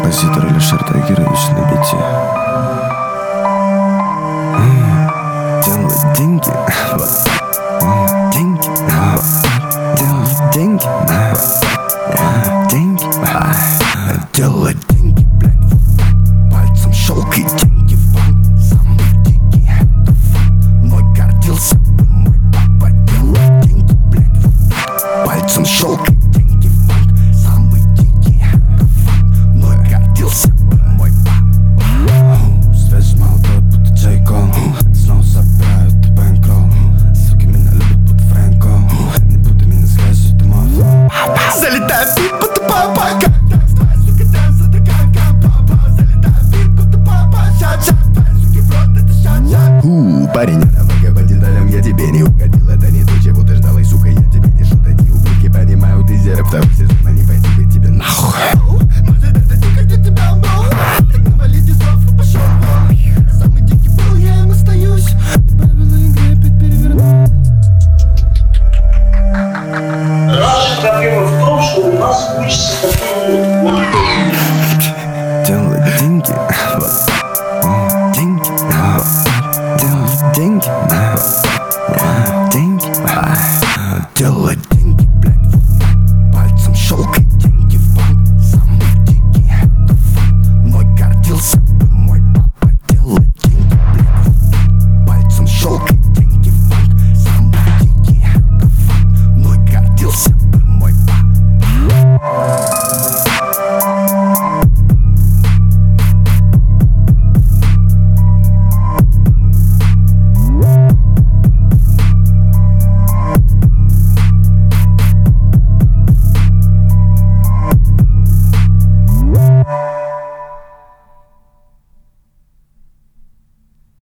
композитор Алишер Тагирович на бите. Делать деньги, вот. Деньги, вот. Делать деньги, вот. Деньги, делать деньги, блядь, вот. Пальцем щелкай деньги в банк. Самый дикий, это факт. Мной гордился бы мой папа. Делать деньги, блядь, вот. Пальцем щелкай деньги в банк. Самый дикий, это факт. Мной гордился бы мой папа. Связь молодой, будто Джейкон. Снова собирают бэнкролл. Суки меня любят, будто Фрэнко. Не буду меня связь, это мой флоу. Залетает бит, будто папа. Сука, дэнс, это как папа. Залетает бит, будто папа. Шат-шат, суки, в рот, это шат-шат. Парень, давай по деталям, я тебе не угодил. Это не то, чего ты ждала, и, сука, я тебе не шутодил. Ублюдки понимаю, ты зерк второй сезон, а не пойти бы тебе нахуй. Может, это дико, где тебя был. Так навали дизов и пошел вон. Самый дикий был, я им остаюсь. И правила игры опять переверну. Наша проблема в том, что у нас учится такой вот